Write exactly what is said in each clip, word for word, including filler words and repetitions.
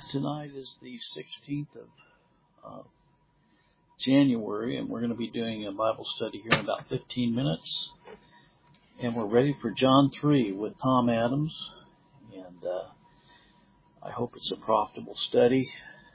Tonight is the sixteenth of uh, January, and we're going to be doing a Bible study here in about fifteen minutes. And we're ready for John three with Tom Adams. And uh, I hope it's a profitable study.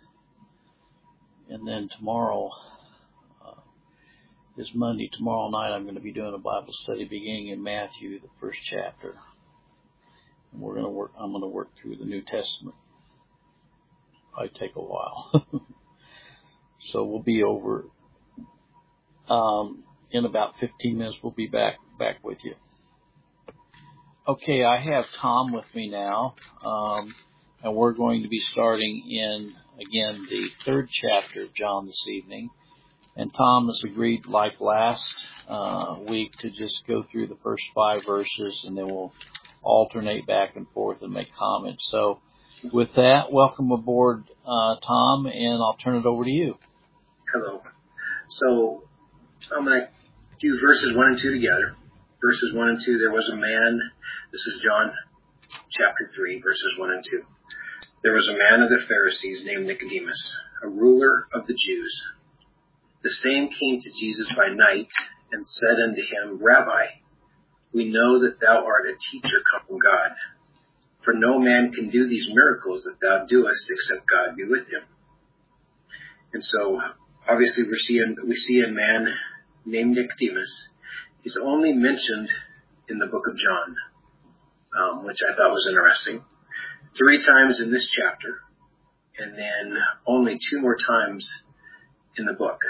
And then tomorrow uh, is Monday. Tomorrow night I'm going to be doing a Bible study beginning in Matthew, the first chapter. And we're going to work. I'm going to work through the New Testament. Probably take a while. So we'll be over um, in about fifteen minutes. We'll be back back with you. Okay, I have Tom with me now, um, and we're going to be starting in, again, the third chapter of John this evening. And Tom has agreed, like last uh, week, to just go through the first five verses, and then we'll alternate back and forth and make comments. So with that, welcome aboard, uh, Tom, and I'll turn it over to you. Hello. So I'm going to do verses one and two together. Verses one and two, there was a man, this is John chapter three, verses one and two. There was a man of the Pharisees named Nicodemus, a ruler of the Jews. The same came to Jesus by night and said unto him, Rabbi, we know that thou art a teacher come from God. For no man can do these miracles that thou doest except God be with him. And so, obviously, we're seeing, we see a man named Nicodemus. He's only mentioned in the book of John, um, which I thought was interesting. Three times in this chapter, and then only two more times in the book.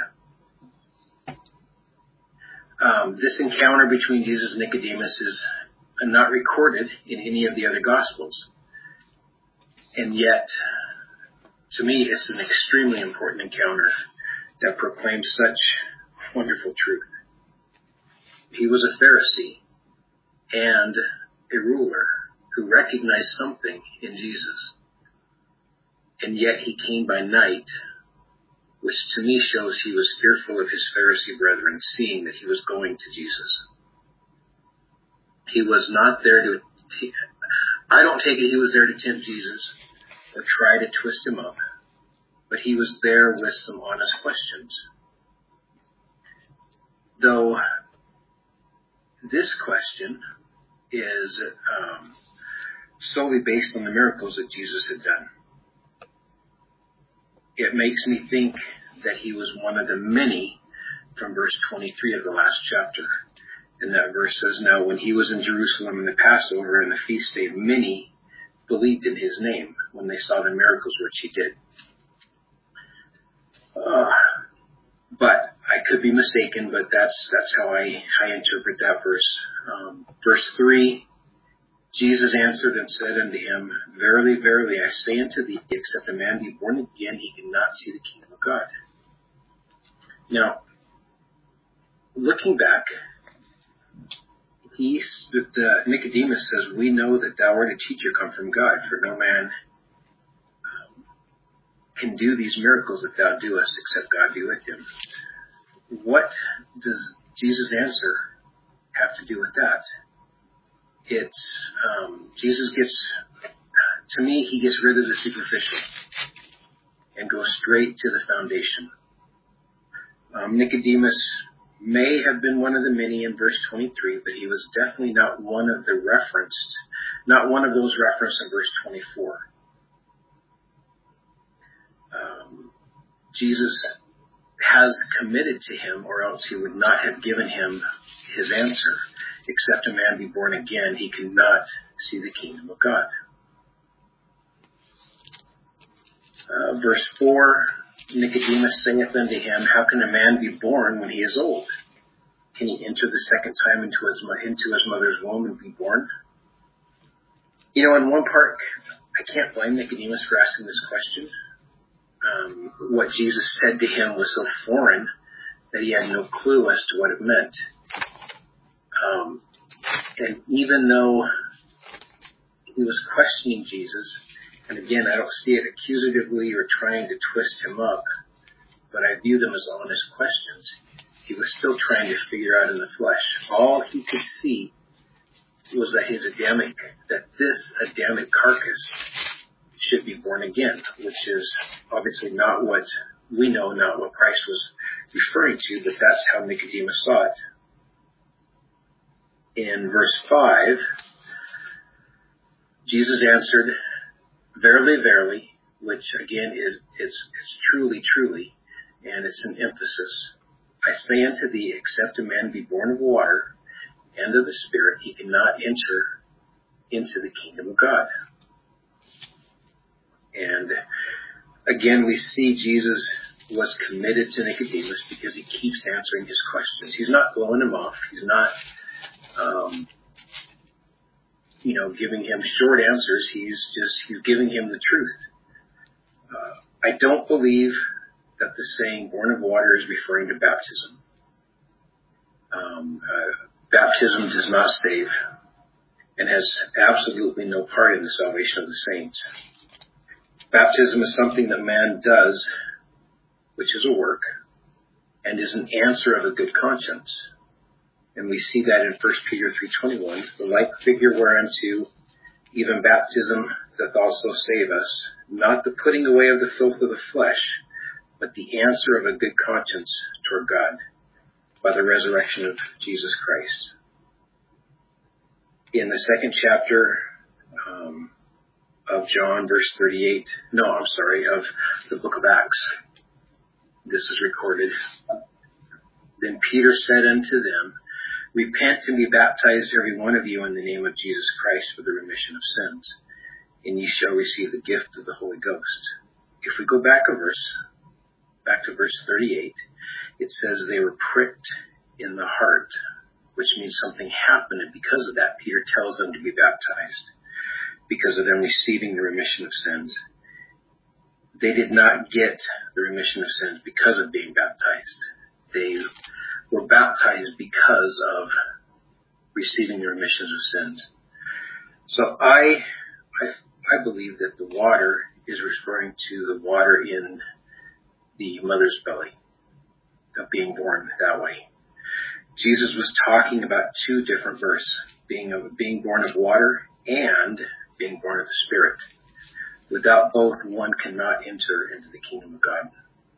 Um, this encounter between Jesus and Nicodemus is not recorded in any of the other Gospels. And yet, to me, it's an extremely important encounter that proclaims such wonderful truth. He was a Pharisee and a ruler who recognized something in Jesus. And yet he came by night, which to me shows he was fearful of his Pharisee brethren, seeing that he was going to Jesus. He was not there to, I don't take it he was there to tempt Jesus or try to twist him up, but he was there with some honest questions. Though this question is um, solely based on the miracles that Jesus had done. It makes me think that he was one of the many from verse twenty-three of the last chapter. And that verse says, Now when he was in Jerusalem in the Passover and the feast day, many believed in his name when they saw the miracles which he did. Uh, but I could be mistaken, but that's that's how I, I interpret that verse. Um, verse three, Jesus answered and said unto him, Verily, verily, I say unto thee, except a man be born again, he cannot see the kingdom of God. Now, looking back, he, the, Nicodemus says, We know that thou art a teacher come from God, for no man um, can do these miracles that thou doest except God be with him. What does Jesus' answer have to do with that? It's, um, Jesus gets, to me, he gets rid of the superficial and goes straight to the foundation. Um, Nicodemus may have been one of the many in verse twenty-three, but he was definitely not one of the referenced, not one of those referenced in verse twenty-four. Um, Jesus has committed to him, or else he would not have given him his answer. Except a man be born again, he cannot see the kingdom of God. Uh, verse four, Nicodemus saith unto him, How can a man be born when he is old? Can he enter the second time into his, into his mother's womb and be born? You know, in one part, I can't blame Nicodemus for asking this question. Um, what Jesus said to him was so foreign that he had no clue as to what it meant. Um, and even though he was questioning Jesus, and again, I don't see it accusatively or trying to twist him up, but I view them as honest questions. He was still trying to figure out in the flesh. All he could see was that his Adamic, that this Adamic carcass should be born again, which is obviously not what we know, not what Christ was referring to, but that's how Nicodemus saw it. In verse five, Jesus answered, "Verily, verily," which again is it's, it's truly, truly, and it's an emphasis. "I say unto thee, except a man be born of water and of the Spirit, he cannot enter into the kingdom of God." And again, we see Jesus was committed to Nicodemus because he keeps answering his questions. He's not blowing him off. He's not, um, you know, giving him short answers. He's just, he's giving him the truth. Uh, I don't believe that the saying born of water is referring to baptism. Um, uh, baptism does not save and has absolutely no part in the salvation of the saints. Baptism is something that man does, which is a work, and is an answer of a good conscience. And we see that in First Peter three twenty-one, "The like figure whereunto even baptism doth also save us, not the putting away of the filth of the flesh, but the answer of a good conscience toward God, by the resurrection of Jesus Christ." In the second chapter um, of John, verse thirty-eight, no, I'm sorry, of the book of Acts, this is recorded. "Then Peter said unto them, Repent and be baptized every one of you in the name of Jesus Christ for the remission of sins, and ye shall receive the gift of the Holy Ghost." If we go back a verse, back to verse thirty-eight, it says they were pricked in the heart, which means something happened, and because of that, Peter tells them to be baptized, because of them receiving the remission of sins. They did not get the remission of sins because of being baptized. They were baptized because of receiving the remissions of sins. So I, I, I believe that the water is referring to the water in the mother's belly, of being born that way. Jesus was talking about two different births, being of being born of water and being born of the Spirit. Without both, one cannot enter into the kingdom of God.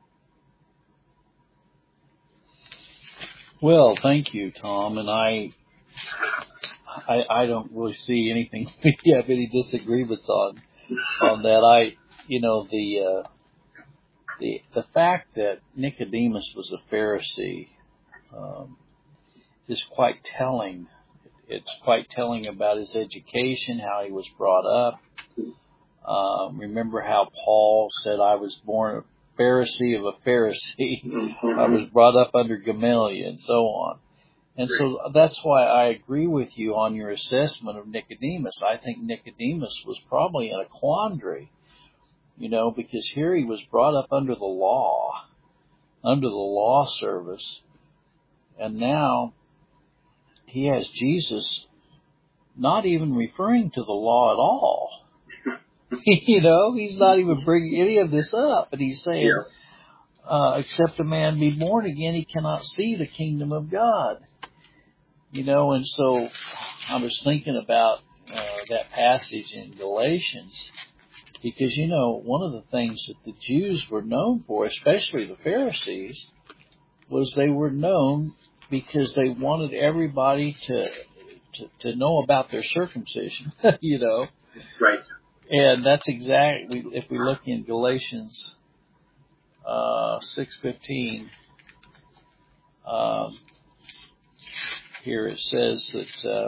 Well, thank you, Tom. And I, I, I don't really see anything we have any disagreements on, on that. I, you know, the, uh, the, the fact that Nicodemus was a Pharisee, um, is quite telling. It's quite telling about his education, how he was brought up. Um, remember how Paul said, "I was born a Pharisee of a Pharisee. Mm-hmm. I was brought up under Gamaliel," and so on. And so that's why I agree with you on your assessment of Nicodemus. I think Nicodemus was probably in a quandary, you know, because here he was brought up under the law, under the law service, and now he has Jesus not even referring to the law at all. You know, he's not even bringing any of this up, but he's saying, yeah. uh, except a man be born again, he cannot see the kingdom of God. You know, and so I was thinking about uh, that passage in Galatians, because, you know, one of the things that the Jews were known for, especially the Pharisees, was they were known because they wanted everybody to to, to know about their circumcision, you know. Right. And that's exactly, if we look in Galatians uh, six fifteen, um, here it says that uh,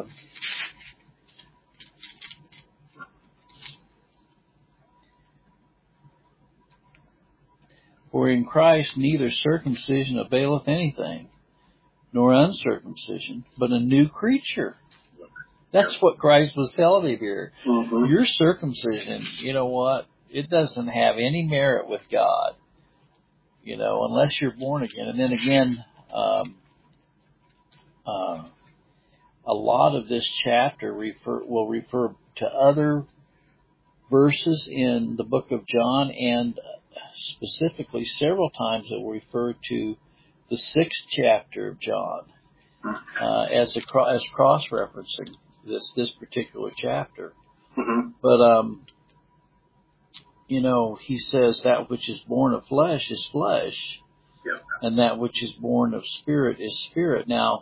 for in Christ neither circumcision availeth anything, nor uncircumcision, but a new creature. That's what Christ was telling him here. Mm-hmm. Your circumcision, you know what? It doesn't have any merit with God, you know, unless you're born again. And then again, um, uh, a lot of this chapter refer will refer to other verses in the book of John, and specifically several times it will refer to the sixth chapter of John uh, as a as cross-referencing this this particular chapter. Mm-hmm. But um, you know, he says that which is born of flesh is flesh, yep. and that which is born of spirit is spirit. Now,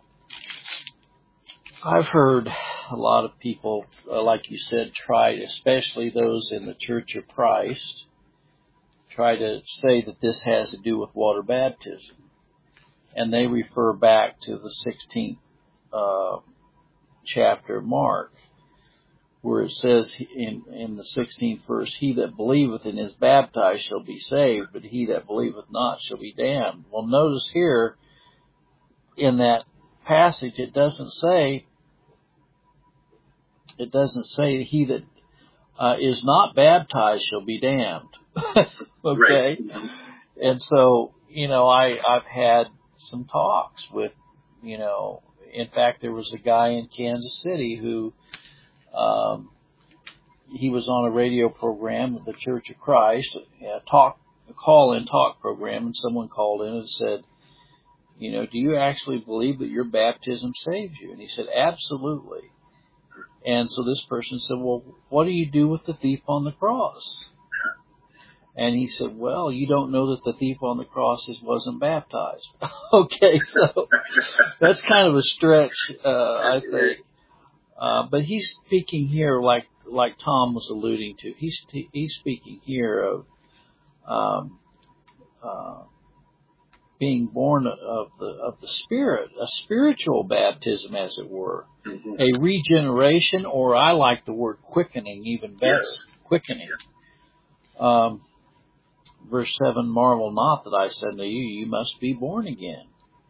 I've heard a lot of people, uh, like you said, try, especially those in the Church of Christ, try to say that this has to do with water baptism. And they refer back to the sixteenth uh, chapter of Mark, where it says in, in the sixteenth verse, he that believeth and is baptized shall be saved, but he that believeth not shall be damned. Well, notice here in that passage, it doesn't say, it doesn't say he that uh, is not baptized shall be damned. Okay? Right. And so, you know, I, I've had some talks with, you know, in fact, there was a guy in Kansas City who, um, he was on a radio program of the Church of Christ, a talk, a call-in talk program, and someone called in and said, you know, do you actually believe that your baptism saves you? And he said, absolutely. And so this person said, well, what do you do with the thief on the cross? And he said, well, you don't know that the thief on the cross is, wasn't baptized. Okay, so that's kind of a stretch, uh, I think. Uh, but he's speaking here like, like Tom was alluding to. He's, he's speaking here of, um, uh, being born of the, of the Spirit, a spiritual baptism, as it were, mm-hmm. a regeneration, or I like the word quickening even better, yes. quickening. Um, verse seven, marvel not that I said to you, you must be born again.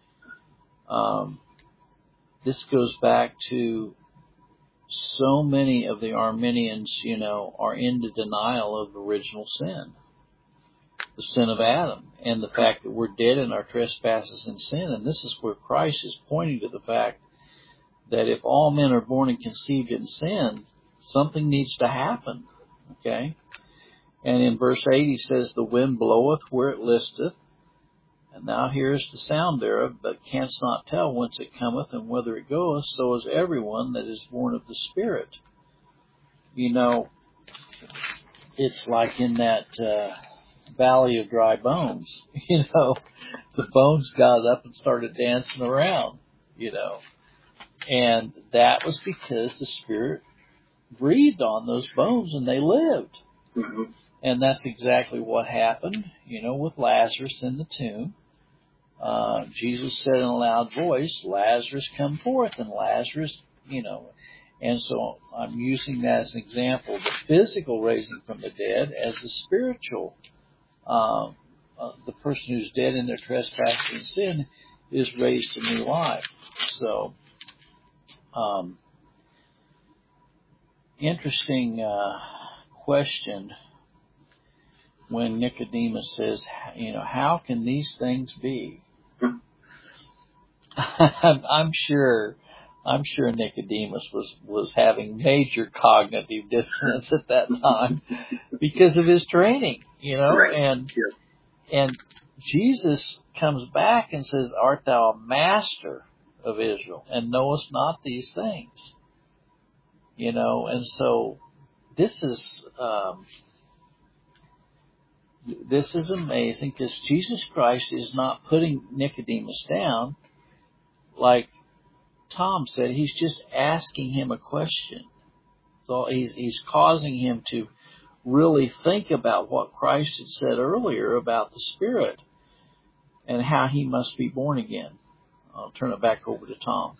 Um, this goes back to so many of the Arminians, you know, are into denial of original sin, the sin of Adam, and the fact that we're dead in our trespasses and sin. And this is where Christ is pointing to the fact that if all men are born and conceived in sin, something needs to happen. Okay? And in verse eight he says, the wind bloweth where it listeth, and thou hearest the sound thereof, but canst not tell whence it cometh and whither it goeth, so is everyone that is born of the Spirit. You know, it's like in that uh, valley of dry bones. You know, the bones got up and started dancing around, you know. And that was because the Spirit breathed on those bones and they lived. Mm-hmm. And that's exactly what happened, you know, with Lazarus in the tomb. Uh, Jesus said in a loud voice, Lazarus come forth, and Lazarus, you know, and so I'm using that as an example, the physical raising from the dead as the spiritual. Uh, uh, the person who's dead in their trespass and sin is raised to new life. So, um, interesting uh, question. When Nicodemus says, you know, how can these things be? I'm sure, I'm sure Nicodemus was, was having major cognitive dissonance at that time because of his training, you know, right. and, yeah. and Jesus comes back and says, art thou a master of Israel and knowest not these things? You know, and so this is, um, This is amazing because Jesus Christ is not putting Nicodemus down like Tom said. He's just asking him a question. So he's, he's causing him to really think about what Christ had said earlier about the Spirit and how he must be born again. I'll turn it back over to Tom.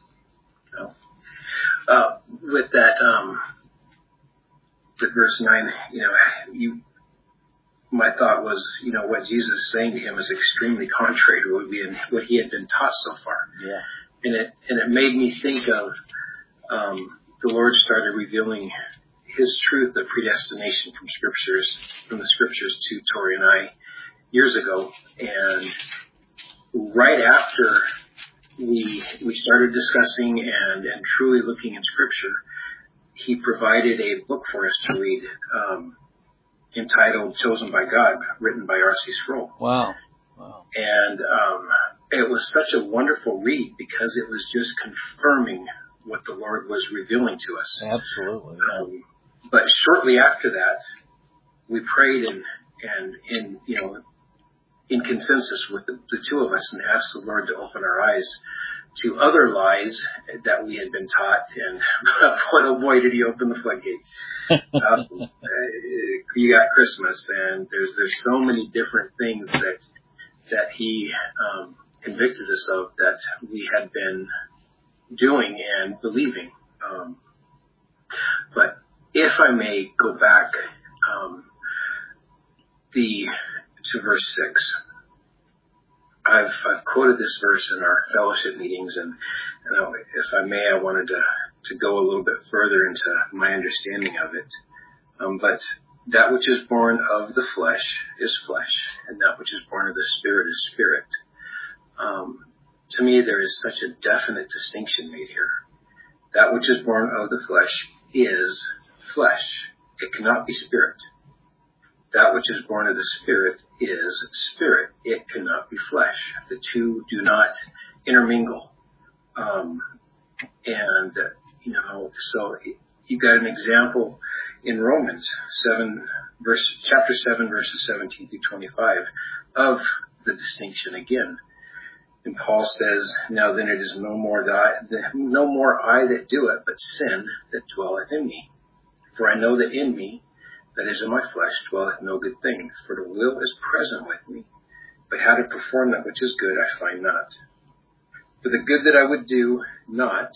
Uh, with that, um, with verse nine, you know, you... my thought was, you know, what Jesus is saying to him is extremely contrary to what, we had, what he had been taught so far. Yeah. And it and it made me think of um, the Lord started revealing His truth of predestination from scriptures, from the scriptures to Tori and I years ago. And right after we we started discussing and and truly looking in Scripture, He provided a book for us to read. Um, entitled Chosen by God, written by R C Sproul. Wow. Wow. And um, it was such a wonderful read because it was just confirming what the Lord was revealing to us. Absolutely. Yeah. Um, but shortly after that, we prayed and, and in, you know, in consensus with the, the two of us and asked the Lord to open our eyes to other lies that we had been taught, and oh boy, did he open the floodgates. uh, you got Christmas, and there's there's so many different things that that he um, convicted us of that we had been doing and believing. Um, but if I may go back um, the to verse six. I've, I've quoted this verse in our fellowship meetings, and, and I, if I may, I wanted to, to go a little bit further into my understanding of it. Um, but that which is born of the flesh is flesh, and that which is born of the Spirit is spirit. Um, to me, there is such a definite distinction made here. That which is born of the flesh is flesh. It cannot be spirit. That which is born of the Spirit is spirit. It cannot be flesh. The two do not intermingle. Um, and, uh, you know, so you got an example in Romans seven, verse, chapter seven, verses seventeen through twenty-five of the distinction again. And Paul says, now then it is no more that, no more I that do it, but sin that dwelleth in me. For I know that in me, that is in my flesh, dwelleth no good thing, for the will is present with me, but how to perform that which is good I find not. For the good that I would do not,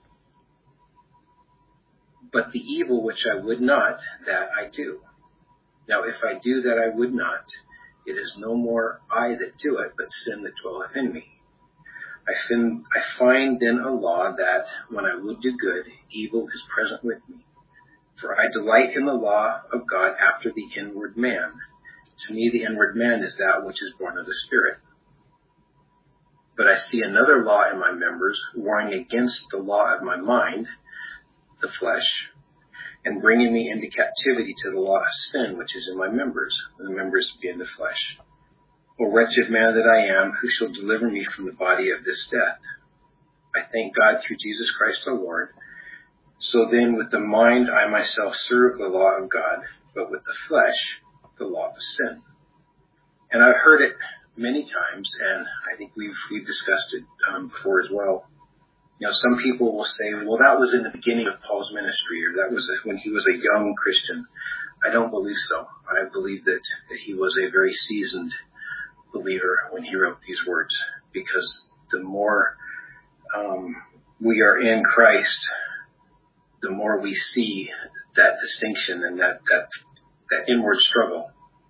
but the evil which I would not, that I do. Now if I do that I would not, it is no more I that do it, but sin that dwelleth in me. I find, I find then a law that when I would do good, evil is present with me. For I delight in the law of God after the inward man. To me, the inward man is that which is born of the Spirit. But I see another law in my members, warring against the law of my mind, the flesh, and bringing me into captivity to the law of sin, which is in my members, the members being the flesh. O wretched man that I am, who shall deliver me from the body of this death? I thank God through Jesus Christ our Lord. So then with the mind I myself serve the law of God, but with the flesh, the law of sin. And I've heard it many times, and I think we've we've discussed it um, before as well. You know, some people will say, well, that was in the beginning of Paul's ministry, or that was when he was a young Christian. I don't believe so. I believe that, that he was a very seasoned believer when he wrote these words, because the more um, we are in Christ, the more we see that distinction and that, that, that inward struggle.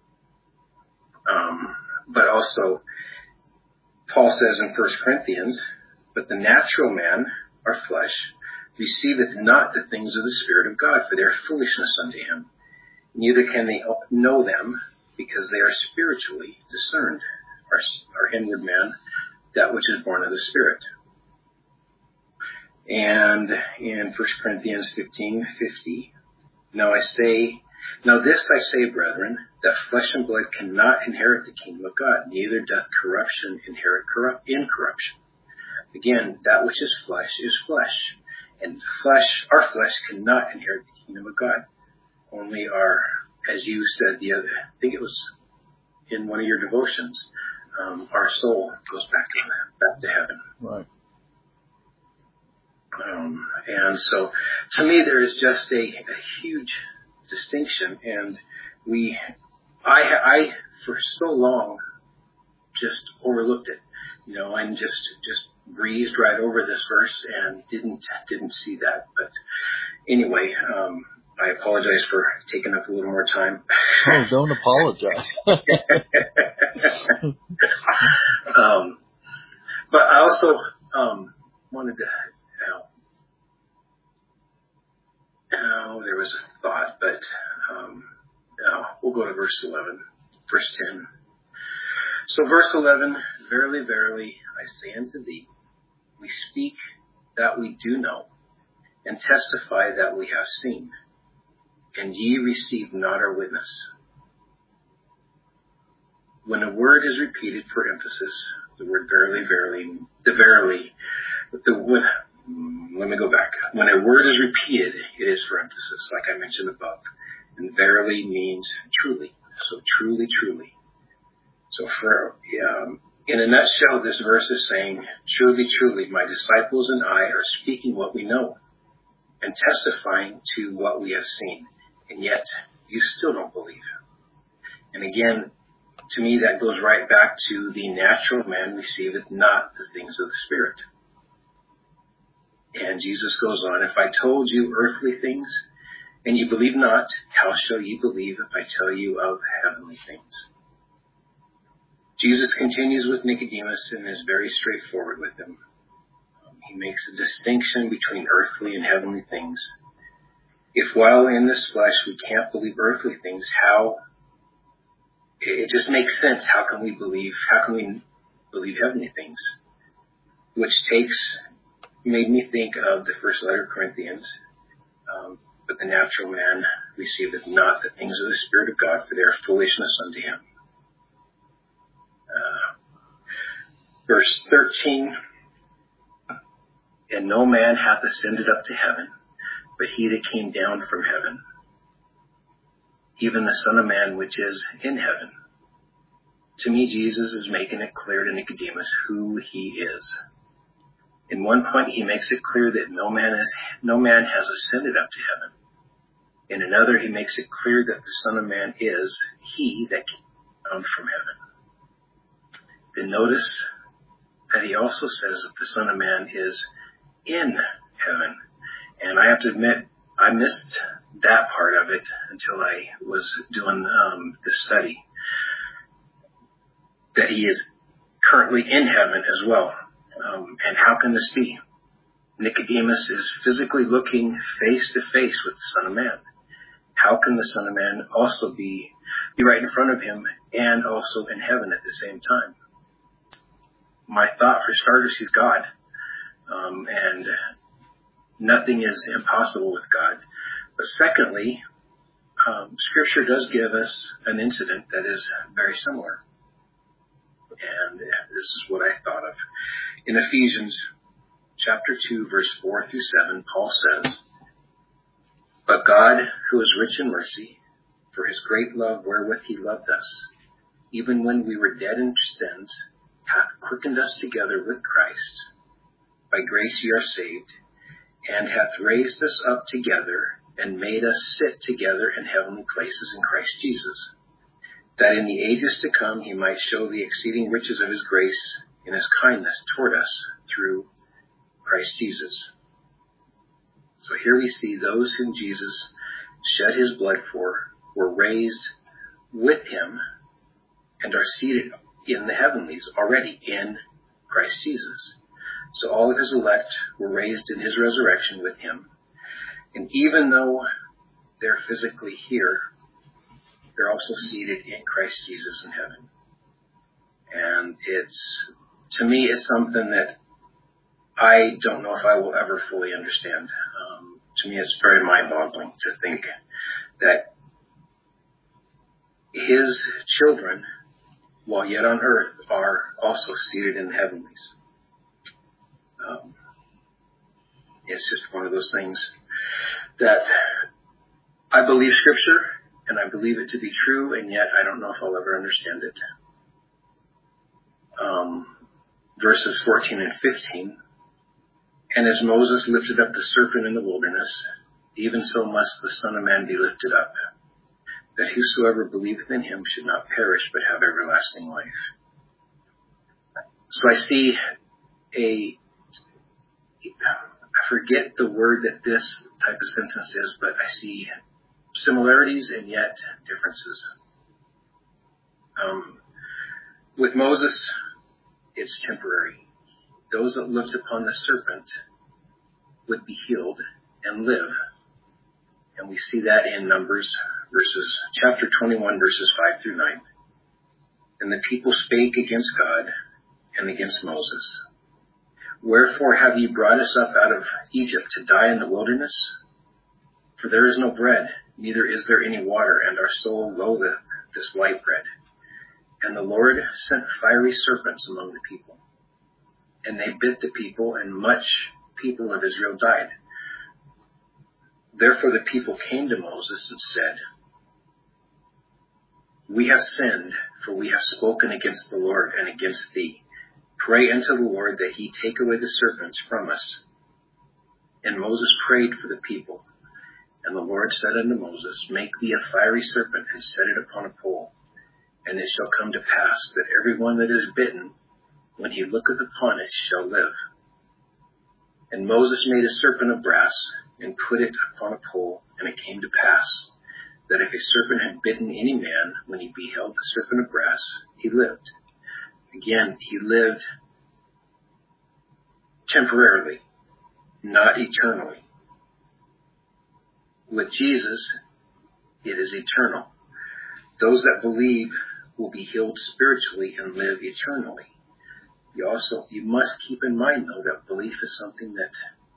Um, but also, Paul says in First Corinthians, but the natural man, our flesh, receiveth not the things of the Spirit of God, for they are foolishness unto him. Neither can they know them, because they are spiritually discerned, our, our inward man, that which is born of the Spirit. And in First Corinthians fifteen fifty, now I say, now this I say, brethren, that flesh and blood cannot inherit the kingdom of God, neither doth corruption inherit corrupt incorruption. Again, that which is flesh is flesh, and flesh, our flesh cannot inherit the kingdom of God. Only our, as you said the other, I think it was in one of your devotions, um, our soul goes back to back to heaven. Right. Um, and so, to me, there is just a, a huge distinction, and we, I, I, for so long, just overlooked it, you know, and just, just breezed right over this verse and didn't, didn't see that. But anyway, um, I apologize for taking up a little more time. Oh, don't apologize. um, but I also, um, wanted to, Oh, there was a thought, but um, no, we'll go to verse eleven, verse ten. So verse eleven, verily, verily, I say unto thee, we speak that we do know, and testify that we have seen, and ye receive not our witness. When a word is repeated for emphasis, the word verily, verily, the verily, the when, let me go back. When a word is repeated, it is for emphasis, like I mentioned above. And verily means truly. So truly, truly. So for, um, in a nutshell, this verse is saying, truly, truly, my disciples and I are speaking what we know and testifying to what we have seen. And yet, you still don't believe. And again, to me, that goes right back to the natural man receiveth not the things of the Spirit. And Jesus goes on, if I told you earthly things, and you believe not, how shall you believe if I tell you of heavenly things? Jesus continues with Nicodemus and is very straightforward with him. Um, he makes a distinction between earthly and heavenly things. If while in this flesh we can't believe earthly things, how, it just makes sense. How can we believe, how can we believe heavenly things? Which takes, made me think of the first letter of Corinthians. Um, but the natural man receiveth not the things of the Spirit of God, for they are foolishness unto him. Uh, verse thirteen, and no man hath ascended up to heaven, but he that came down from heaven, even the Son of Man which is in heaven. To me, Jesus is making it clear to Nicodemus who he is. In one point, he makes it clear that no man is, no man has ascended up to heaven. In another, he makes it clear that the Son of Man is he that came down from heaven. Then notice that he also says that the Son of Man is in heaven. And I have to admit, I missed that part of it until I was doing um, this study. That he is currently in heaven as well. Um, and how can this be? Nicodemus is physically looking face to face with the Son of Man. How can the Son of Man also be, be right in front of him and also in heaven at the same time? My thought, for starters, he's God. Um, and nothing is impossible with God. But secondly, um, Scripture does give us an incident that is very similar. And this is what I thought of. In Ephesians chapter two, verse four through seven, Paul says, but God, who is rich in mercy, for his great love wherewith he loved us, even when we were dead in sins, hath quickened us together with Christ. By grace ye are saved, and hath raised us up together, and made us sit together in heavenly places in Christ Jesus, that in the ages to come he might show the exceeding riches of his grace in his kindness toward us through Christ Jesus. So here we see those whom Jesus shed his blood for were raised with him and are seated in the heavenlies already in Christ Jesus. So all of his elect were raised in his resurrection with him. And even though they're physically here, they're also seated in Christ Jesus in heaven. And it's, to me, it's something that I don't know if I will ever fully understand. Um, to me, it's very mind-boggling to think that his children, while yet on earth, are also seated in the heavenlies. Um, it's just one of those things that I believe Scripture, and I believe it to be true, and yet I don't know if I'll ever understand it. Um, verses fourteen and fifteen. And as Moses lifted up the serpent in the wilderness, even so must the Son of Man be lifted up, that whosoever believeth in him should not perish, but have everlasting life. So I see a, I forget the word that this type of sentence is, but I see similarities and yet differences. Um, with Moses, it's temporary. Those that looked upon the serpent would be healed and live. And we see that in Numbers, verses, chapter twenty-one, verses five through nine. And the people spake against God and against Moses. Wherefore have ye brought us up out of Egypt to die in the wilderness? For there is no bread, neither is there any water, and our soul loatheth this light bread. And the Lord sent fiery serpents among the people. And they bit the people, and much people of Israel died. Therefore the people came to Moses and said, We have sinned, for we have spoken against the Lord and against thee. Pray unto the Lord that he take away the serpents from us. And Moses prayed for the people. And the Lord said unto Moses, Make thee a fiery serpent, and set it upon a pole. And it shall come to pass that every one that is bitten, when he looketh upon it, shall live. And Moses made a serpent of brass, and put it upon a pole. And it came to pass that if a serpent had bitten any man, when he beheld the serpent of brass, he lived. Again, he lived temporarily, not eternally. With Jesus, it is eternal. Those that believe will be healed spiritually and live eternally. You also, you must keep in mind, though, that belief is something that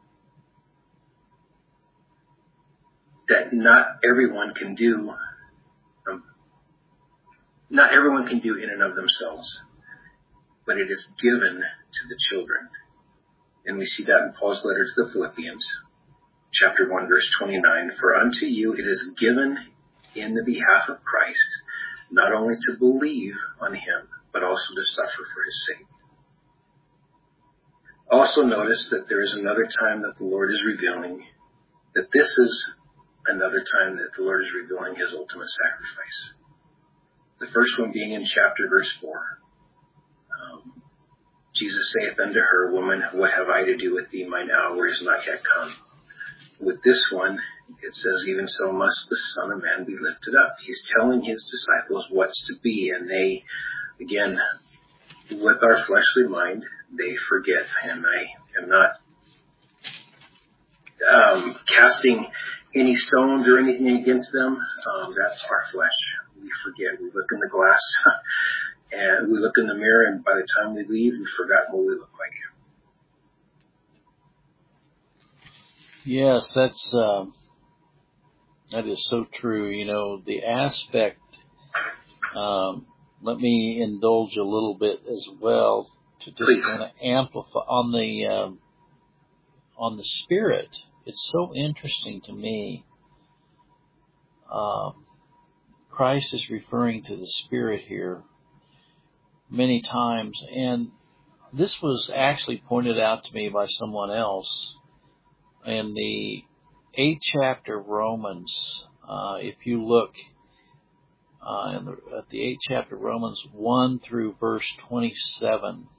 that not everyone can do. Um, not everyone can do in and of themselves, but it is given to the children. And we see that in Paul's letter to the Philippians, chapter one, verse twenty-nine. For unto you it is given in the behalf of Christ, not only to believe on him, but also to suffer for his sake. Also notice that there is another time that the Lord is revealing, that this is another time that the Lord is revealing his ultimate sacrifice. The first one being in chapter verse four. Um, Jesus saith unto her, Woman, what have I to do with thee? Mine hour is not yet come. With this one, it says, Even so must the Son of Man be lifted up. He's telling his disciples what's to be, and they, again, with our fleshly mind, they forget. And I am not um, casting any stones or anything against them. Um, that's our flesh. We forget. We look in the glass and we look in the mirror, and by the time we leave, we've forgotten what we look like. Yes, that's uh, that is so true. You know, the aspect. Um, let me indulge a little bit as well to just kind of amplify on the um, on the spirit. It's so interesting to me. Um, Christ is referring to the Spirit here many times, and this was actually pointed out to me by someone else in the eighth chapter of Romans. Uh, if you look uh, in the, at the eighth chapter of Romans, one through verse twenty-seven,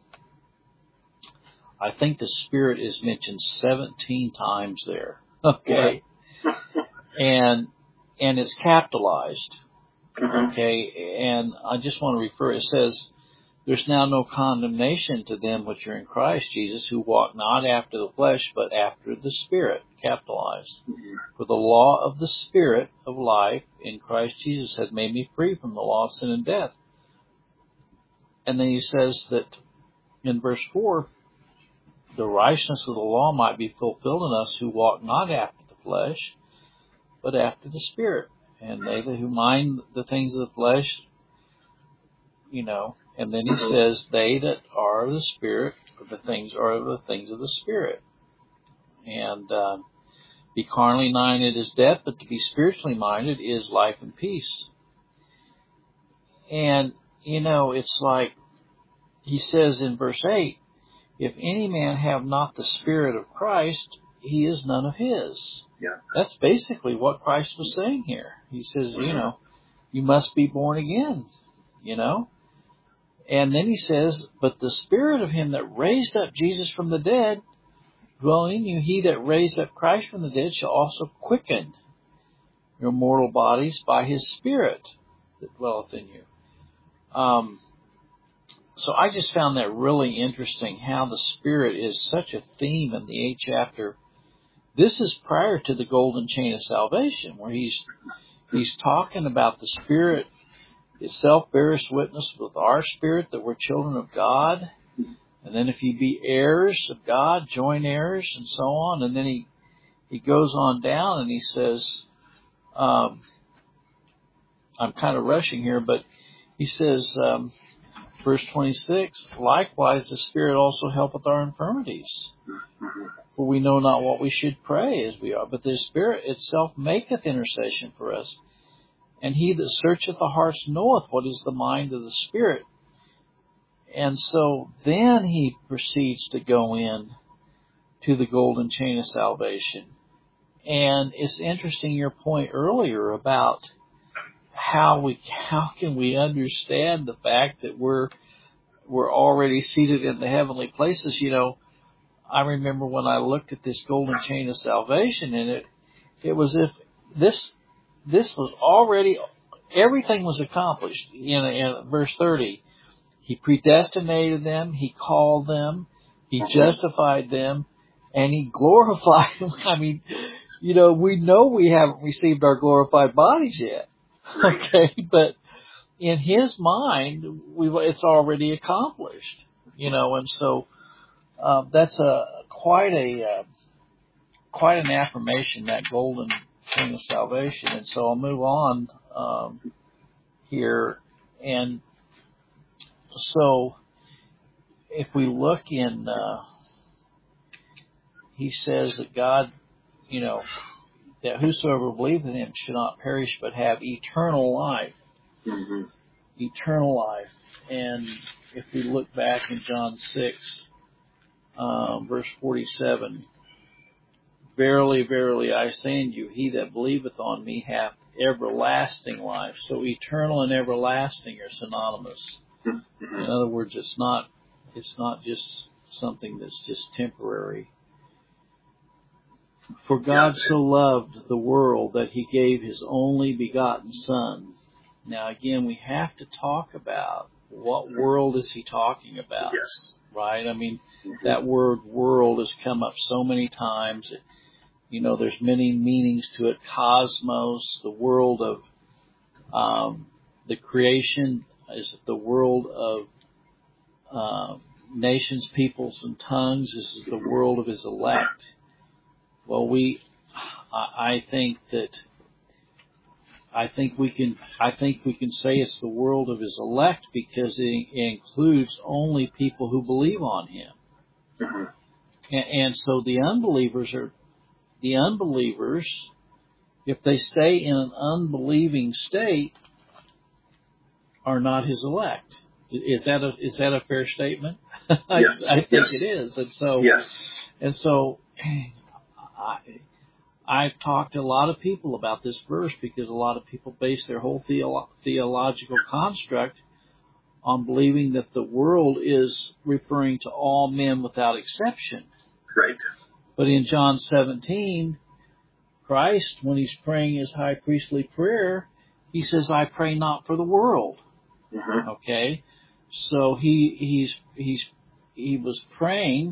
I think the Spirit is mentioned seventeen times there. Okay. and, and it's capitalized. Okay. And I just want to refer, it says, There's now no condemnation to them which are in Christ Jesus, who walk not after the flesh, but after the Spirit, capitalized. For the law of the Spirit of life in Christ Jesus has made me free from the law of sin and death. And then he says that in verse four, the righteousness of the law might be fulfilled in us who walk not after the flesh, but after the Spirit. And they who mind the things of the flesh, you know, and then he says, they that are of the Spirit, the things are of the things of the Spirit. And uh, be carnally minded is death, but to be spiritually minded is life and peace. And, you know, it's like he says in verse eight, if any man have not the Spirit of Christ, he is none of his. Yeah. That's basically what Christ was saying here. He says, mm-hmm. you know, you must be born again, you know. And then he says, but the Spirit of him that raised up Jesus from the dead dwell in you. He that raised up Christ from the dead shall also quicken your mortal bodies by his Spirit that dwelleth in you. Um, so I just found that really interesting, how the Spirit is such a theme in the eighth chapter. This is prior to the golden chain of salvation, where he's he's talking about the Spirit itself bears witness with our spirit that we're children of God. And then if you be heirs of God, joint heirs, and so on. And then he, he goes on down and he says, um, I'm kind of rushing here, but he says, um, verse twenty-six, likewise the Spirit also helpeth our infirmities. For we know not what we should pray as we are, but the Spirit itself maketh intercession for us And he that searcheth the hearts knoweth what is the mind of the Spirit. And so then he proceeds to go in to the golden chain of salvation. And it's interesting your point earlier about how we how can we understand the fact that we're we're already seated in the heavenly places. You know, I remember when I looked at this golden chain of salvation, and it it was if this this was already everything was accomplished. In, in verse thirty, he predestinated them, he called them, he justified them, and he glorified them. I mean, you know, we know we haven't received our glorified bodies yet. Okay, but in his mind, we it's already accomplished. You know, and so uh, that's a quite a uh, quite an affirmation, that golden chain of salvation. And so I'll move on um, here, and so if we look in, uh, he says that God, you know, that whosoever believeth in him should not perish but have eternal life. Mm-hmm. Eternal life. And if we look back in John six, uh, verse forty-seven, verily, verily, I say unto you, he that believeth on me hath everlasting life. So eternal and everlasting are synonymous. Mm-hmm. In other words, it's not, it's not just something that's just temporary. For God so loved the world that he gave his only begotten Son. Now again, we have to talk about what world is he talking about. Yes. Right? I mean, Mm-hmm. that word world has come up so many times. You know, there's many meanings to it. Cosmos, the world of um, the creation, is the world of uh, nations, peoples, and tongues. This is the world of his elect. Well, we, I think that, I think we can, I think we can say it's the world of his elect because it includes only people who believe on him. Mm-hmm. And, and so the unbelievers are, the unbelievers, if they stay in an unbelieving state, are not his elect. Is that a, is that a fair statement? I, Yes. I think Yes. it is. And so, yes. and so, I, I've talked to a lot of people about this verse because a lot of people base their whole theolo- theological construct on believing that the world is referring to all men without exception. Right. But in John seventeen, Christ, when he's praying his high priestly prayer, he says, I pray not for the world. Mm-hmm. Okay? So he, he's, he's, he was praying,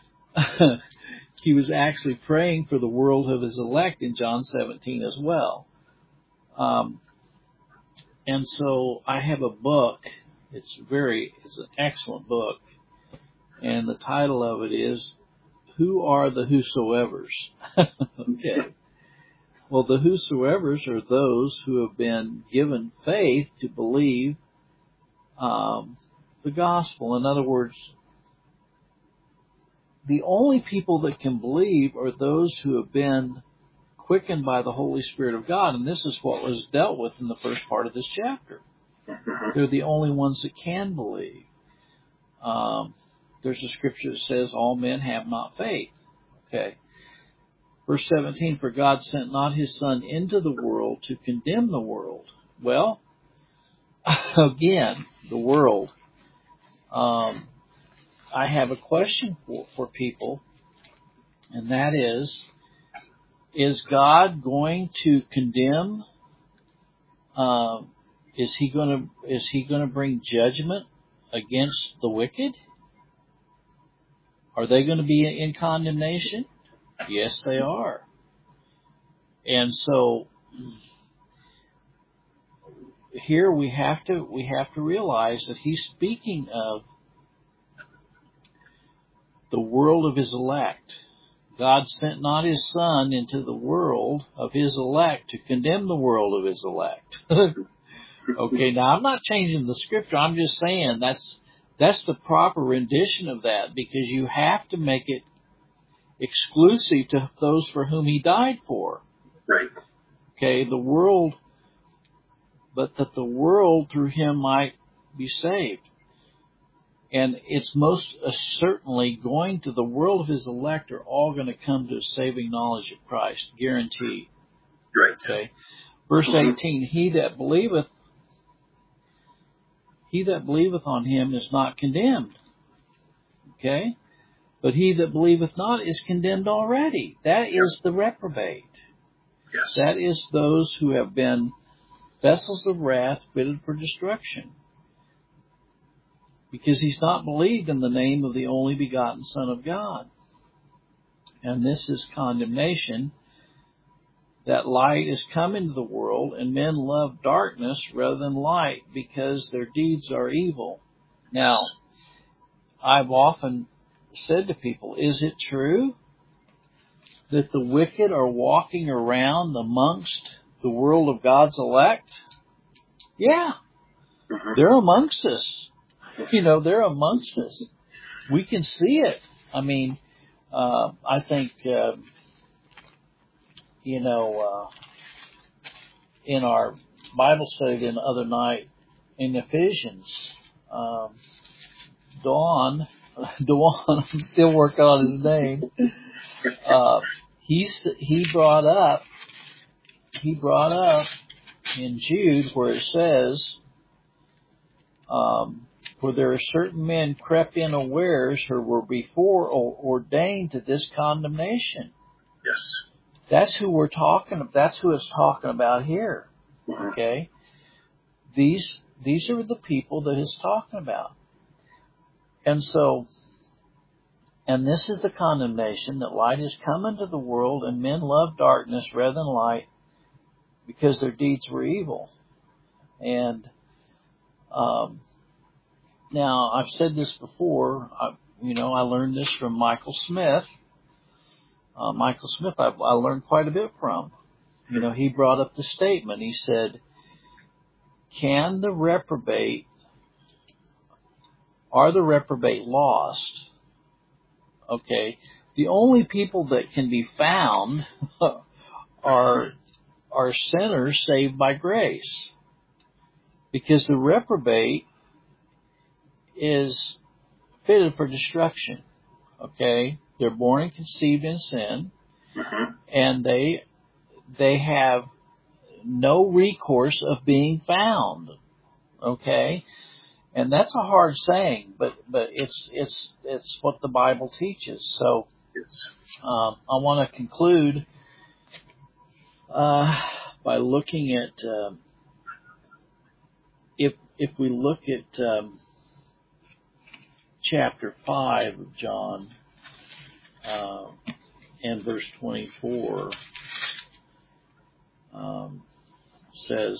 he was actually praying for the world of his elect in John seventeen as well. Um, and so I have a book. It's very, it's an excellent book. And the title of it is, Who Are the Whosoevers? Okay. Well, the whosoevers are those who have been given faith to believe um, the gospel. In other words, the only people that can believe are those who have been quickened by the Holy Spirit of God. And this is what was dealt with in the first part of this chapter. Mm-hmm. They're the only ones that can believe. Um, there's a scripture that says all men have not faith. Okay. Verse seventeen, for God sent not his Son into the world to condemn the world. Well, again, the world. Um, I have a question for, for people, and that is, is God going to condemn? Uh, is he going to is he going to bring judgment against the wicked? Are they going to be in condemnation? Yes, they are. And so here we have to we have to realize that he's speaking of the world of his elect. God sent not his Son into the world of his elect to condemn the world of his elect. Okay, now I'm not changing the scripture. I'm just saying that's that's the proper rendition of that, because you have to make it exclusive to those for whom he died for. Right. Okay, the world but that the world through him might be saved. And it's most certainly going to, the world of his elect are all going to come to a saving knowledge of Christ, guaranteed. Right. Okay. Verse mm-hmm. eighteen, he that believeth, he that believeth on him is not condemned. Okay. But he that believeth not is condemned already. That yep. is the reprobate. Yes. That is those who have been vessels of wrath fitted for destruction. Because he's not believed in the name of the only begotten Son of God. And this is condemnation, that light is come into the world, and men love darkness rather than light, because their deeds are evil. Now, I've often said to people, is it true that the wicked are walking around amongst the world of God's elect? Yeah, mm-hmm. they're amongst us. You know, they're amongst us. We can see it. I mean, uh, I think, uh, you know, uh, in our Bible study the other night in Ephesians, um, Dawn, Dawn, I'm still working on his name. Uh, he's, he brought up, he brought up in Jude where it says, um, for there are certain men crept in unawares who were before ordained to this condemnation. Yes. That's who we're talking about. That's who it's talking about here. Mm-hmm. Okay? These, these are the people that it's talking about. And so, and this is the condemnation, that light is come into the world, and men love darkness rather than light, because their deeds were evil. And, um, now, I've said this before, I, you know, I learned this from Michael Smith. Uh, Michael Smith, I, I learned quite a bit from. You know, he brought up the statement. He said, can the reprobate, are the reprobate lost? Okay. The only people that can be found are, are sinners saved by grace. Because the reprobate is fitted for destruction. Okay? They're born and conceived in sin, mm-hmm. and they they have no recourse of being found. Okay? And that's a hard saying, but but it's it's it's what the Bible teaches. So um, I want to conclude uh, by looking at uh, if if we look at um, chapter five of John, uh, and verse twenty-four, um, says,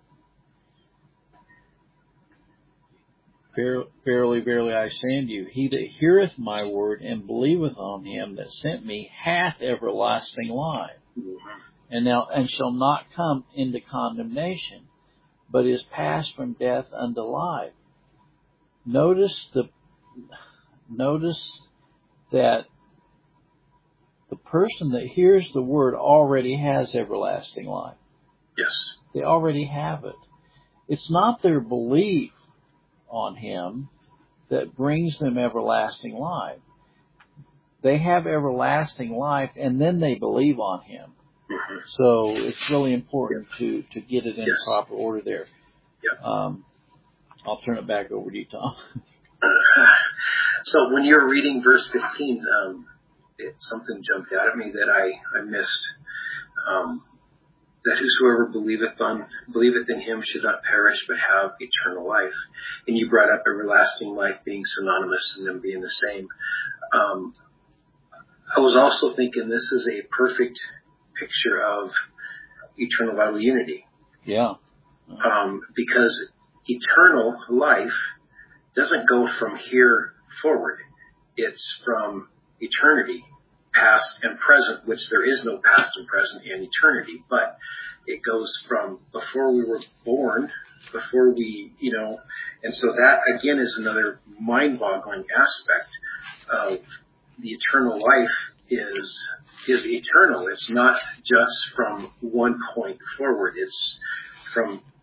Verily, verily, I say unto you, he that heareth my word and believeth on him that sent me hath everlasting life, and now and shall not come into condemnation, but is passed from death unto life. Notice the Notice that the person that hears the word already has everlasting life. Yes. They already have it. It's not their belief on him that brings them everlasting life. They have everlasting life, and then they believe on him. Mm-hmm. So it's really important yeah. to, to get it in yes. proper order there. Yeah. Um, I'll turn it back over to you, Tom. So when you were reading verse fifteen, um, it, something jumped out at me that I, I missed. Um, that whosoever believeth on believeth in him should not perish but have eternal life. And you brought up everlasting life being synonymous and them being the same. Um, I was also thinking this is a perfect picture of eternal vital unity. Yeah. Um, because eternal life doesn't go from here forward. It's from eternity, past and present, which there is no past and present in eternity, but it goes from before we were born, before we, you know, and so that again is another mind-boggling aspect of the eternal life is, is eternal. It's not just from one point forward. It's from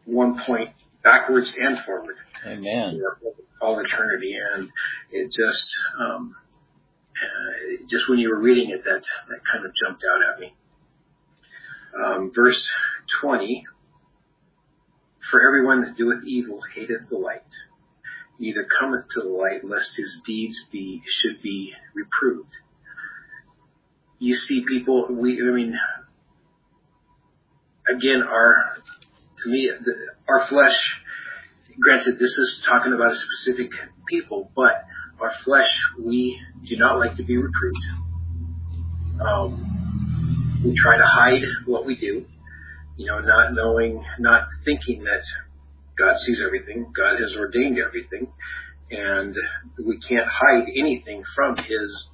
one point backwards and forward. Amen. For all eternity. And it just, um, uh, just when you were reading it, that, that kind of jumped out at me. Um, verse twenty, for everyone that doeth evil hateth the light, neither cometh to the light, lest his deeds be, should be reproved. You see people, we, I mean, again, our, to me, the, our flesh, granted, this is talking about a specific people, but our flesh, we do not like to be reproved. Um, we try to hide what we do, you know, not knowing, not thinking that God sees everything. God has ordained everything, and we can't hide anything from His,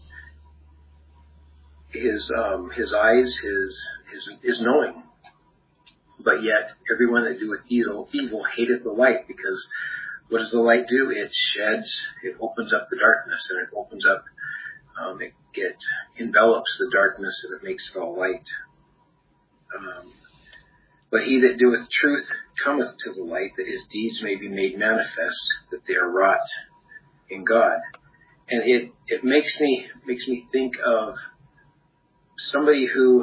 His, um, His eyes, His, His, His knowing. But yet, everyone that doeth evil, evil hateth the light, because what does the light do? It sheds, it opens up the darkness, and it opens up, um, it, it envelops the darkness, and it makes it all light. Um, but he that doeth truth cometh to the light, that his deeds may be made manifest, that they are wrought in God. And it, it makes me, makes me think of somebody who,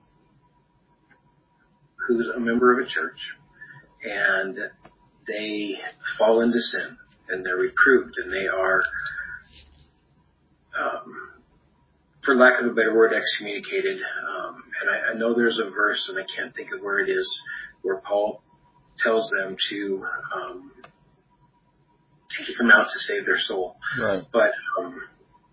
who's a member of a church, and they fall into sin, and they're reproved, and they are, um, for lack of a better word, excommunicated. Um, and I, I know there's a verse, and I can't think of where it is, where Paul tells them to um, to kick them out to save their soul. Right. But um,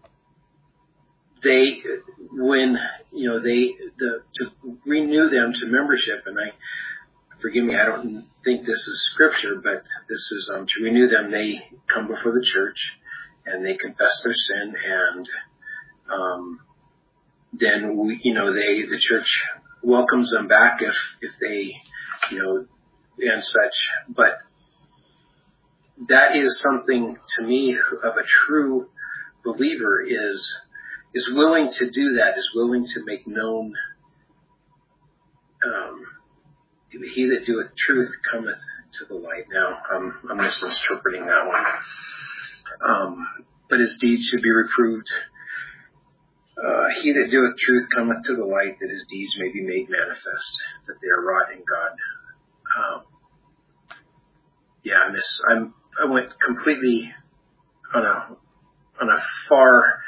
they, when you know, they the to renew them to membership, and I forgive me, I don't think this is scripture, but this is um, to renew them. They come before the church and they confess their sin, and um, then we, you know, they the church welcomes them back if if they, you know, and such. But that is something to me of a true believer is is willing to do that, is willing to make known. Um, he that doeth truth cometh to the light. Now, I'm, I'm misinterpreting that one. Um, but his deeds should be reproved. Uh, he that doeth truth cometh to the light, that his deeds may be made manifest, that they are wrought in God. Um, yeah, I miss, I'm, I went completely on a, on a far,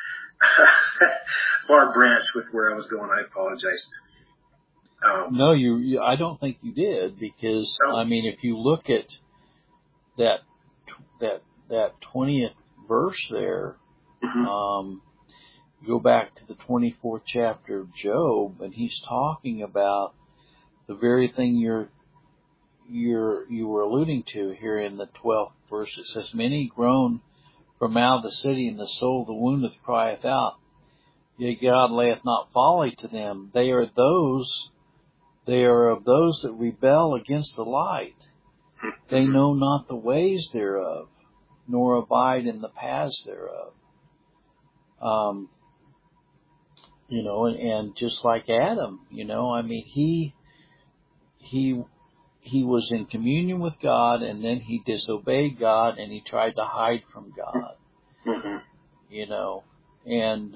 far branch with where I was going. I apologize. Um, no, you, you. I don't think you did, because no. I mean, if you look at that that that twentieth verse there, mm-hmm. um, go back to the twenty-fourth chapter of Job, and he's talking about the very thing you're you're you were alluding to here in the twelfth verse. It says, "Many groan from out of the city, and the soul of the wounded crieth out. Yet God layeth not folly to them. They are those." They are of those that rebel against the light. They know not the ways thereof, nor abide in the paths thereof. Um, you know, and, and just like Adam, you know, I mean, he, he, he was in communion with God, and then he disobeyed God, and he tried to hide from God. Mm-hmm. You know, and,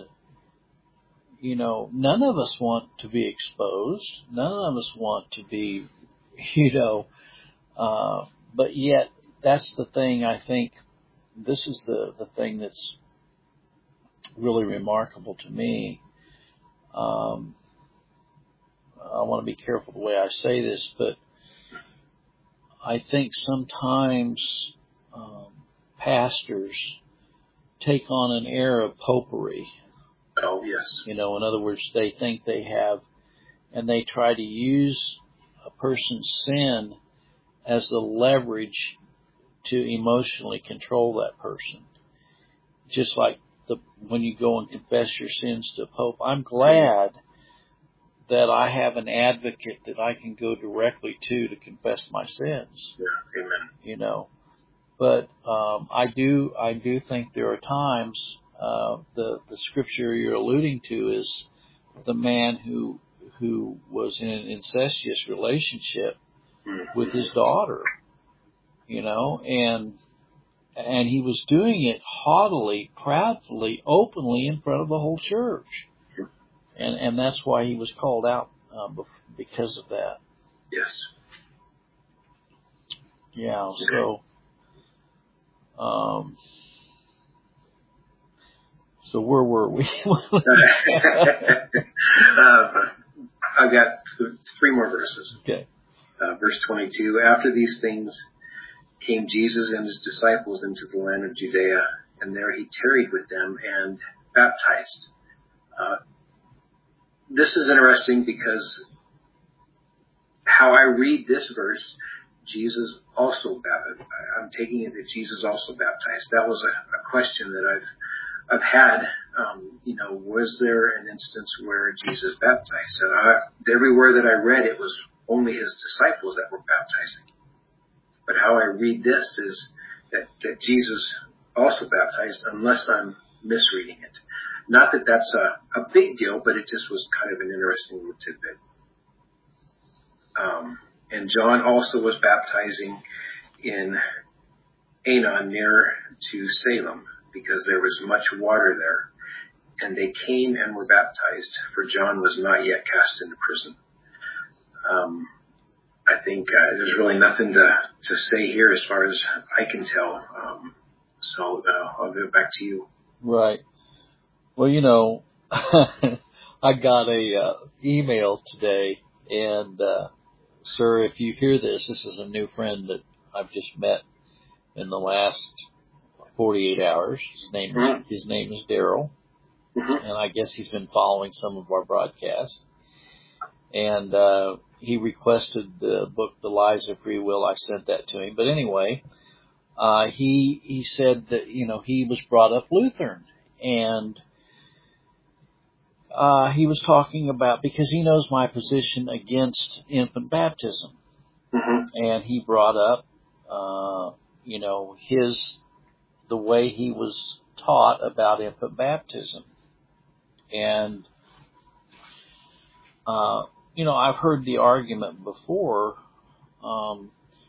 you know, none of us want to be exposed. None of us want to be, you know, uh, but yet that's the thing. I think this is the, the thing that's really remarkable to me. Um, I want to be careful the way I say this, but I think sometimes um, pastors take on an air of popery. Oh, yes. You know, in other words, they think they have, and they try to use a person's sin as the leverage to emotionally control that person. Just like the when you go and confess your sins to a pope. I'm glad that I have an advocate that I can go directly to to confess my sins. Yeah, amen. You know, but um, I do I do think there are times. Uh, the, the scripture you're alluding to is the man who, who was in an incestuous relationship mm-hmm. with his daughter. you know, and and he was doing it haughtily, proudly, openly in front of the whole church, and and that's why he was called out uh, because of that. Yes. Yeah. So. Um, so where were we? uh, I've got th- three more verses. Okay. Uh, verse twenty-two, after these things came Jesus and his disciples into the land of Judea, and there he tarried with them and baptized. Uh, this is interesting because how I read this verse, Jesus also baptized. I'm taking it that Jesus also baptized. That was a, a question that I've I've had. Um, you know, was there an instance where Jesus baptized? And I, everywhere that I read, it was only his disciples that were baptizing. But how I read this is that, that Jesus also baptized, unless I'm misreading it. Not that that's a, a big deal, but it just was kind of an interesting little tidbit. Um, and John also was baptizing in Aenon near to Salem because there was much water there. And they came and were baptized, for John was not yet cast into prison. Um, I think uh, there's really nothing to, to say here as far as I can tell. Um, so uh, I'll give it back to you. Right. Well, you know, I got a uh, email today, and uh, sir, if you hear this, this is a new friend that I've just met in the last forty-eight hours. His name Mm-hmm. is, his name is Daryl, mm-hmm. and I guess he's been following some of our broadcasts. And uh, he requested the book, The Lies of Free Will. I sent that to him. But anyway, uh, he he said that, you know, he was brought up Lutheran, and Uh, he was talking about, because he knows my position against infant baptism. Mm-hmm. And he brought up, uh, you know, his, the way he was taught about infant baptism. And, uh, you know, I've heard the argument before. Um,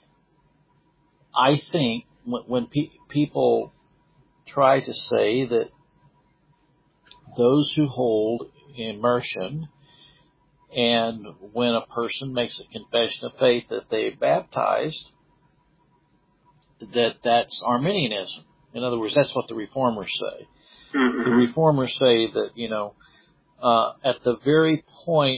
I think when, when pe- people try to say that those who hold immersion, and when a person makes a confession of faith that they baptized, that that's Arminianism. In other words, that's what the Reformers say. Mm-hmm. The Reformers say that, you know, uh, at the very point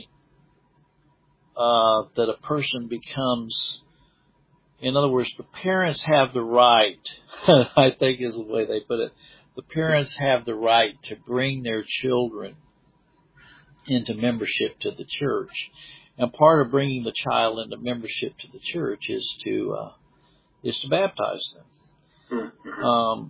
uh, that a person becomes, in other words, the parents have the right, I think is the way they put it, the parents have the right to bring their children into membership to the church. And part of bringing the child into membership to the church is to uh, is to baptize them. Mm-hmm. Um,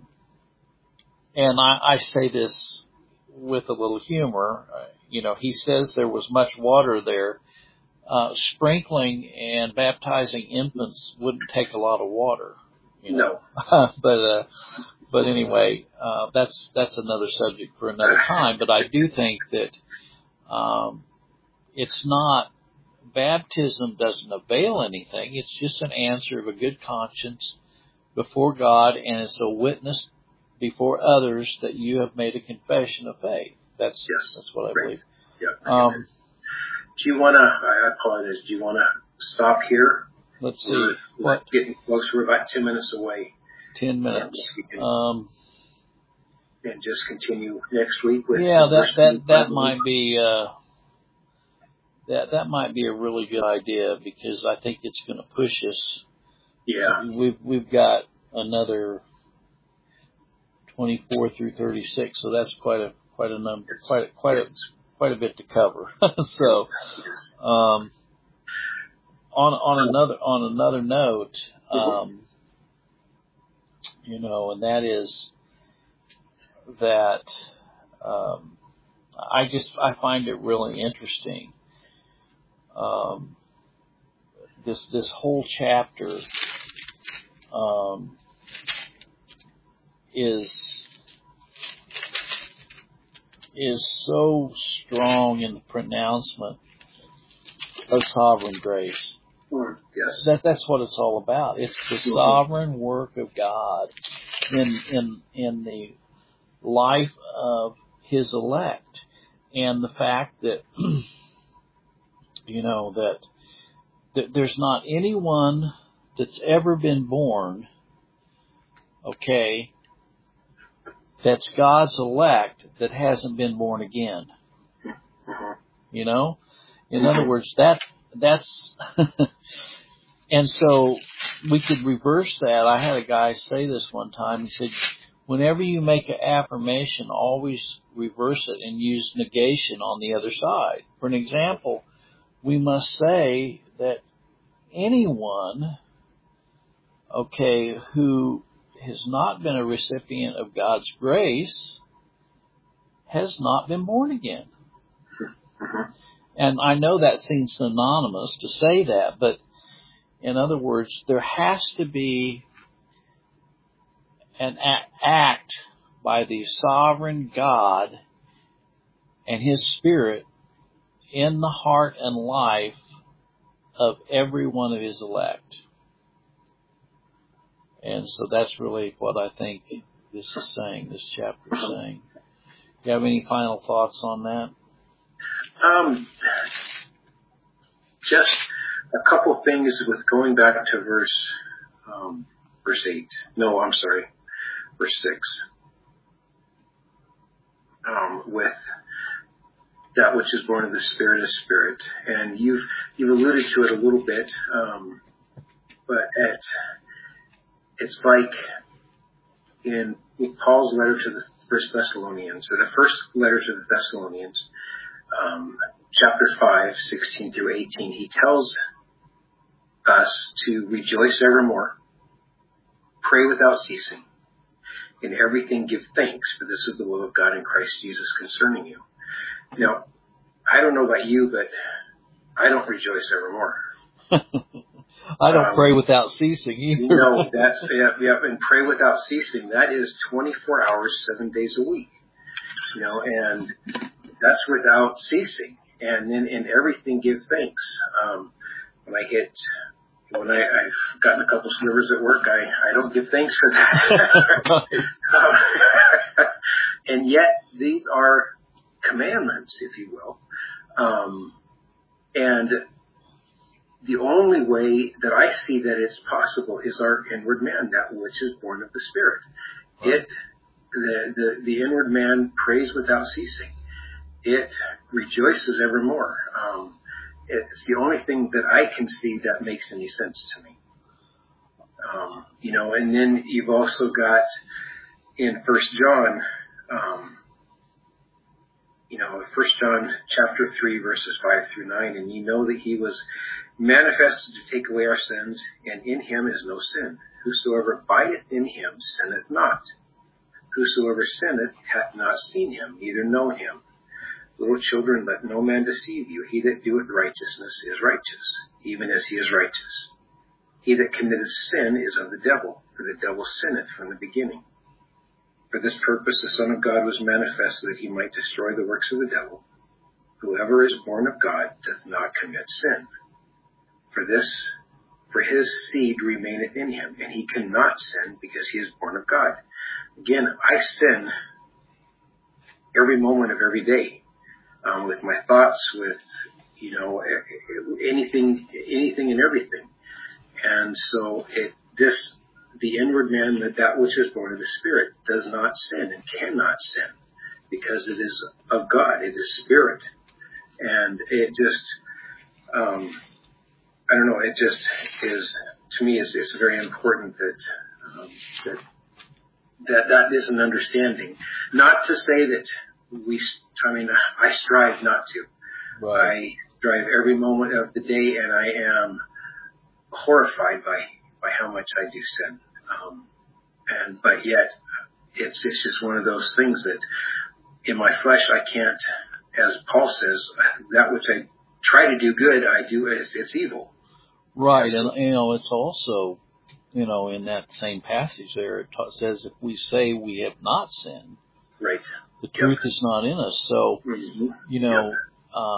and I, I say this with a little humor. Uh, you know, he says there was much water there. Uh, sprinkling and baptizing infants wouldn't take a lot of water. You know? No. but uh, but anyway, uh, that's that's another subject for another time. But I do think that um, it's not, baptism doesn't avail anything. It's just an answer of a good conscience before God, and it's a witness before others that you have made a confession of faith. That's yes. that's what I Great. believe. Yeah. Um, do you want to? I apologize. Do you want to stop here? Let's see. We're, what? We're getting close. We're about two minutes away. Ten minutes. Can, um, and just continue next week with. Yeah, that that that might be. Uh, That that might be a really good idea, because I think it's going to push us. Yeah. We've we've got another twenty-four through thirty-six, so that's quite a quite a number, quite quite a quite a bit to cover. so, um, on on another on another note, um, you know, and that is that um, I just I find it really interesting. Um, this this whole chapter um, is is so strong in the pronouncement of sovereign grace. Mm, yes. That that's what it's all about. It's the mm-hmm. sovereign work of God in in in the life of His elect, and the fact that you know that, that there's not anyone that's ever been born, okay, that's God's elect that hasn't been born again. Mm-hmm. You know, in mm-hmm. other words, that that's. And so we could reverse that. I had a guy say this one time. He said, whenever you make an affirmation, always reverse it and use negation on the other side. For an example, we must say that anyone, okay, who has not been a recipient of God's grace has not been born again. Mm-hmm. And I know that seems synonymous to say that, but in other words, there has to be an act by the sovereign God and His Spirit in the heart and life of every one of His elect. And so that's really what I think this is saying, this chapter is saying. Do you have any final thoughts on that? Um, just a couple of things with going back to verse, um, verse eight. No, I'm sorry, verse six. Um, with that which is born of the Spirit is Spirit, and you've you've alluded to it a little bit, um, but at, it's like in Paul's letter to the First Thessalonians, or the first letter to the Thessalonians, um, chapter five, sixteen through eighteen. He tells us to rejoice evermore, pray without ceasing, in everything give thanks, for this is the will of God in Christ Jesus concerning you. Now, I don't know about you, but I don't rejoice evermore. I don't um, pray without ceasing either. No, that's, yeah, yeah, and pray without ceasing. That is twenty-four hours, seven days a week. You know, and that's without ceasing. And then in everything give thanks. Um, when I hit, when I, I've gotten a couple slivers at work, I, I don't give thanks for that. um, and yet these are commandments, if you will. Um, and the only way that I see that it's possible is our inward man, that which is born of the Spirit. Right. It, the, the, the inward man prays without ceasing. It rejoices evermore. Um, it's the only thing that I can see that makes any sense to me. Um, you know, and then you've also got in First John, um, you know, First John chapter three, verses five through nine, and you know that He was manifested to take away our sins, and in Him is no sin. Whosoever abideth in Him sinneth not. Whosoever sinneth hath not seen Him, neither known Him. Little children, let no man deceive you. He that doeth righteousness is righteous, even as he is righteous. He that committeth sin is of the devil, for the devil sinneth from the beginning. For this purpose the Son of God was manifest, that He might destroy the works of the devil. Whoever is born of God doth not commit sin. For this, for His seed remaineth in him, and he cannot sin, because he is born of God. Again, I sin every moment of every day. Um, with my thoughts, with, you know, anything, anything and everything. And so it, this, the inward man, that, that which is born of the Spirit, does not sin and cannot sin, because it is of God. It is Spirit. And it just, um, I don't know, it just is, to me, it's, it's very important that, um, that, that that is an understanding. Not to say that we, I mean, I strive not to. Right. I strive every moment of the day, and I am horrified by, by how much I do sin. Um, and, but yet, it's, it's just one of those things that in my flesh I can't, as Paul says, that which I try to do good, I do, it's, it's evil. Right. And, you know, it's also, you know, in that same passage there, it ta- says if we say we have not sinned, right, the truth yep. is not in us. So, mm-hmm. you know, yep. um,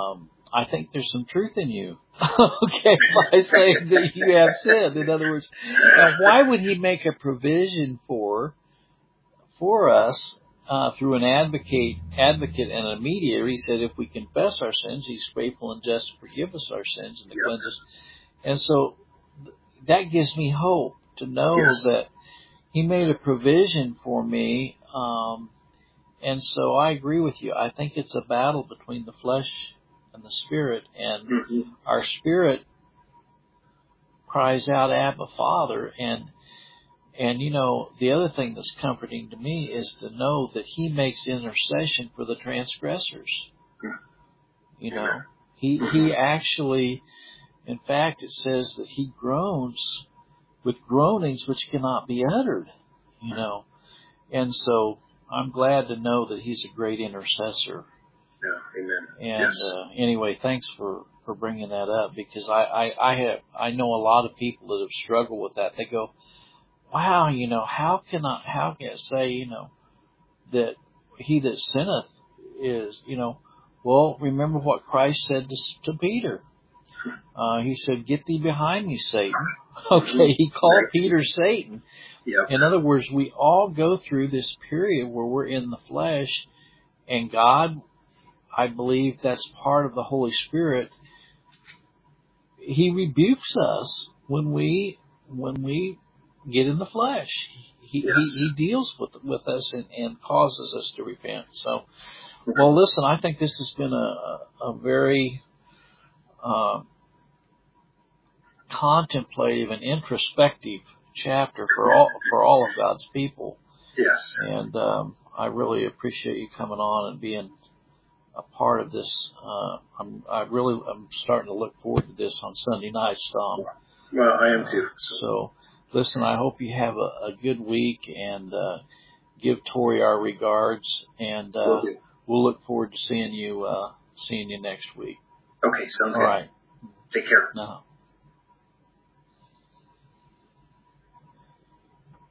I think there's some truth in you. Okay, by saying that you have sinned. In other words, now why would he make a provision for for us uh, through an advocate, advocate and a mediator? He said, if we confess our sins, He's faithful and just to forgive us our sins and to Yep. cleanse us. And so that gives me hope to know Yes. that He made a provision for me. Um, and so I agree with you. I think it's a battle between the flesh and the spirit, and Mm-hmm. our spirit cries out, Abba, Father. And, and, you know, the other thing that's comforting to me is to know that He makes intercession for the transgressors. You know, He, He actually, in fact, it says that He groans with groanings which cannot be uttered, you know. And so I'm glad to know that He's a great intercessor. Yeah, amen. And Yes. uh, anyway, thanks for, for bringing that up, because I, I, I have I know a lot of people that have struggled with that. They go, wow, you know, how can I how can I say, you know, that he that sinneth is, you know, well, remember what Christ said to, to Peter. Uh, he said, get thee behind me, Satan. Okay, He called Peter Satan. Yep. In other words, we all go through this period where we're in the flesh, and God, I believe that's part of the Holy Spirit. He rebukes us when we when we get in the flesh. He Yes. he, he deals with with us and, and causes us to repent. So, well, listen, I think this has been a a very uh, contemplative and introspective chapter for all for all of God's people. Yes. And um, I really appreciate you coming on and being a part of this. Uh, I'm, I really, I'm starting to look forward to this on Sunday nights, Tom. Well, I am too. So, so listen, I hope you have a, a good week, and uh, give Tori our regards, and uh, Will do. we'll look forward to seeing you, uh, seeing you next week. Okay, sounds All good. right. Take care. No.